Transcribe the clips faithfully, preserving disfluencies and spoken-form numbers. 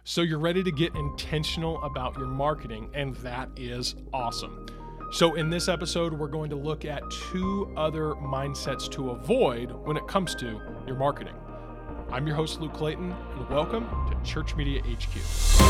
So you're ready to get intentional about your marketing, and that is awesome. So in this episode, we're going to look at two other mindsets to avoid when it comes to your marketing. I'm your host, Luke Clayton, and welcome to Church Media H Q.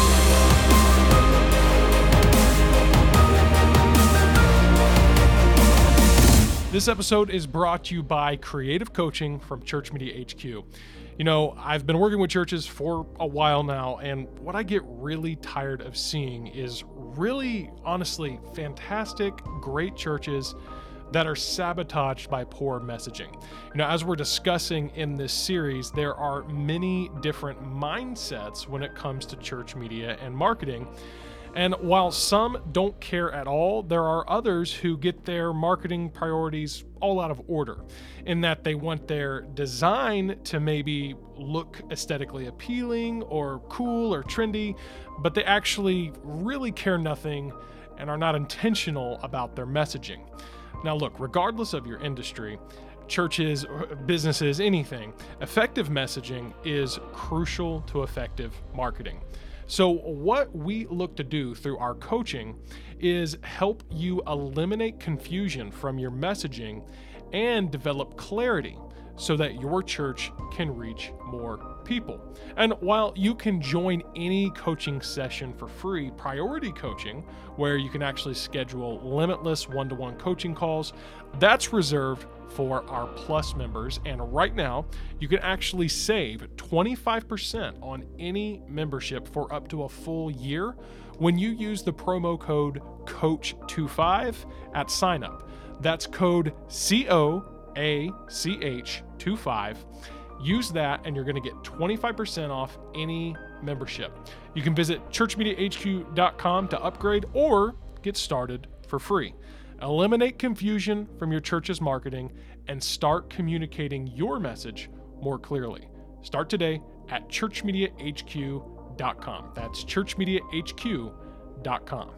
This episode is brought to you by Creative Coaching from Church Media H Q. You know, I've been working with churches for a while now, and what I get really tired of seeing is really, honestly, fantastic, great churches that are sabotaged by poor messaging. You know, as we're discussing in this series, there are many different mindsets when it comes to church media and marketing. And while some don't care at all, there are others who get their marketing priorities all out of order, in that they want their design to maybe look aesthetically appealing or cool or trendy, but they actually really care nothing and are not intentional about their messaging. Now look, regardless of your industry, churches, businesses, anything, effective messaging is crucial to effective marketing. So what we look to do through our coaching is help you eliminate confusion from your messaging and develop clarity so that your church can reach more people. And while you can join any coaching session for free, Priority Coaching, where you can actually schedule limitless one-to-one coaching calls, that's reserved for our Plus members. And right now, you can actually save twenty-five percent on any membership for up to a full year when you use the promo code coach twenty-five at sign up. That's code C O A C H twenty-five. Use that and you're going to get twenty-five percent off any membership. You can visit church media h q dot com to upgrade or get started for free. Eliminate confusion from your church's marketing and start communicating your message more clearly. Start today at church media h q dot com. That's church media h q dot com.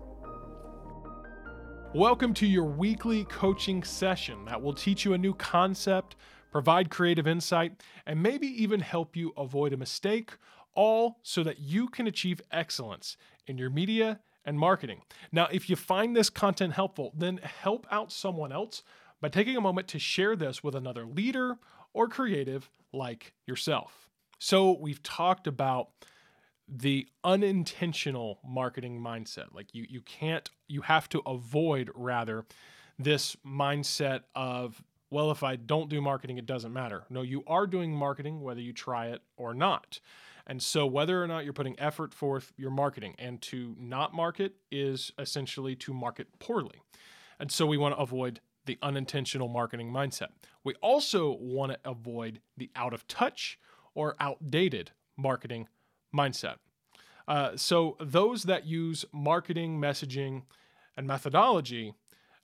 Welcome to your weekly coaching session that will teach you a new concept, provide creative insight, and maybe even help you avoid a mistake, all so that you can achieve excellence in your media and marketing. Now, if you find this content helpful, then help out someone else by taking a moment to share this with another leader or creative like yourself. So we've talked about the unintentional marketing mindset. Like you, you can't, you have to avoid rather this mindset of, well, if I don't do marketing, it doesn't matter. No, you are doing marketing whether you try it or not. And so whether or not you're putting effort forth, you're marketing. And to not market is essentially to market poorly. And so we want to avoid the unintentional marketing mindset. We also want to avoid the out of touch or outdated marketing mindset. Uh, so those that use marketing, messaging, and methodology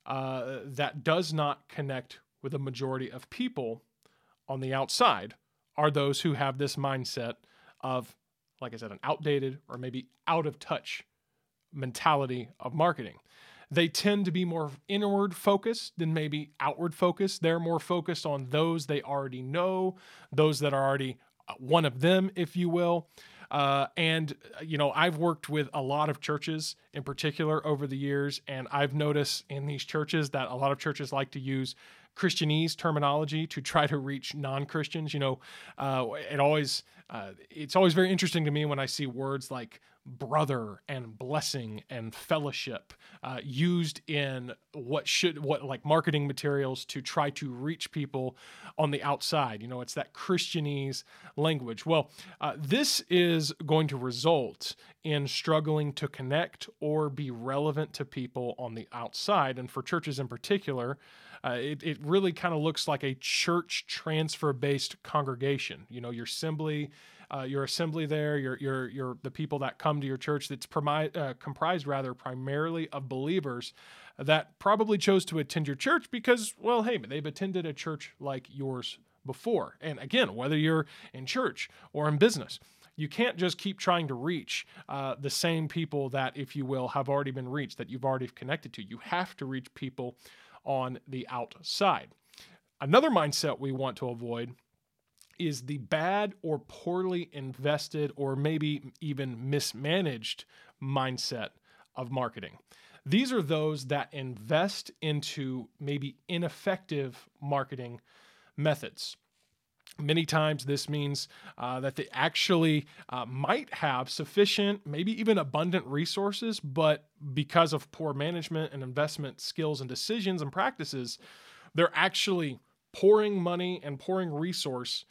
uh, that does not connect with a majority of people on the outside are those who have this mindset of, like I said, an outdated or maybe out of touch mentality of marketing. They tend to be more inward focused than maybe outward focused. They're more focused on those they already know, those that are already one of them, if you will. Uh, and, you know, I've worked with a lot of churches in particular over the years, and I've noticed in these churches that a lot of churches like to use Christianese terminology to try to reach non-Christians. You know, uh, it always, uh, it's always very interesting to me when I see words like brother and blessing and fellowship uh, used in what should, what like marketing materials to try to reach people on the outside. You know, it's that Christianese language. Well, uh, this is going to result in struggling to connect or be relevant to people on the outside. And for churches in particular, Uh, it, it really kind of looks like a church transfer-based congregation. You know, your assembly, uh, your assembly there, your your your the people that come to your church that's promi- uh, comprised rather primarily of believers that probably chose to attend your church because, well, hey, they've attended a church like yours before. And again, whether you're in church or in business, you can't just keep trying to reach uh, the same people that, if you will, have already been reached, that you've already connected to. You have to reach people on the outside. Another mindset we want to avoid is the bad or poorly invested or maybe even mismanaged mindset of marketing. These are those that invest into maybe ineffective marketing methods. Many times this means uh, that they actually uh, might have sufficient, maybe even abundant resources, but because of poor management and investment skills and decisions and practices, they're actually pouring money and pouring resource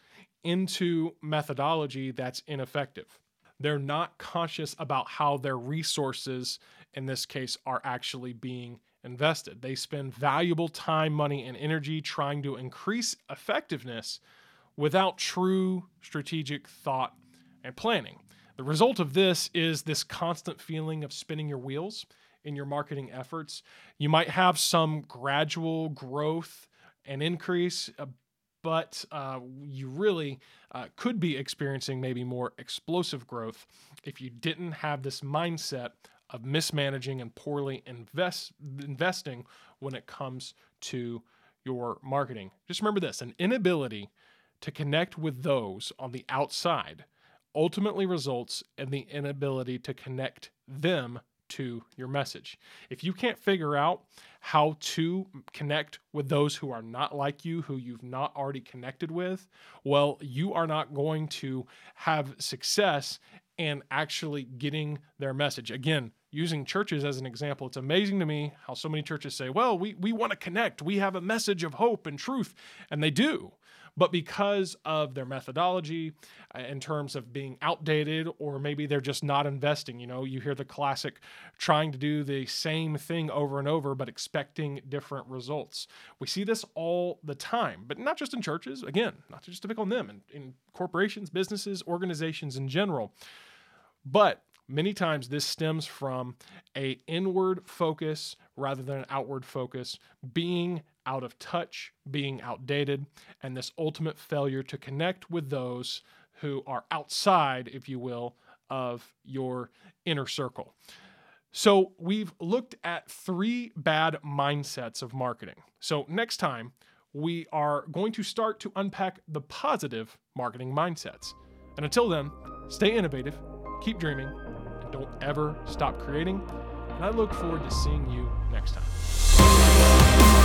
into methodology that's ineffective. They're not conscious about how their resources, in this case, are actually being invested. They spend valuable time, money, and energy trying to increase effectiveness without true strategic thought and planning. The result of this is this constant feeling of spinning your wheels in your marketing efforts. You might have some gradual growth and increase, uh, but uh, you really uh, could be experiencing maybe more explosive growth if you didn't have this mindset of mismanaging and poorly invest, investing when it comes to your marketing. Just remember this, an inability to connect with those on the outside ultimately results in the inability to connect them to your message. If you can't figure out how to connect with those who are not like you, who you've not already connected with, well, you are not going to have success in actually getting their message. Again, using churches as an example, it's amazing to me how so many churches say, well, we, we want to connect. We have a message of hope and truth, and they do. But because of their methodology uh, in terms of being outdated, or maybe they're just not investing, you know, you hear the classic trying to do the same thing over and over, but expecting different results. We see this all the time, but not just in churches, again, not just to pick on them, in, in corporations, businesses, organizations in general. But many times this stems from a inward focus rather than an outward focus, being out of touch, being outdated, and this ultimate failure to connect with those who are outside, if you will, of your inner circle. So we've looked at three bad mindsets of marketing. So next time, we are going to start to unpack the positive marketing mindsets. And until then, stay innovative, keep dreaming, and don't ever stop creating. And I look forward to seeing you next time.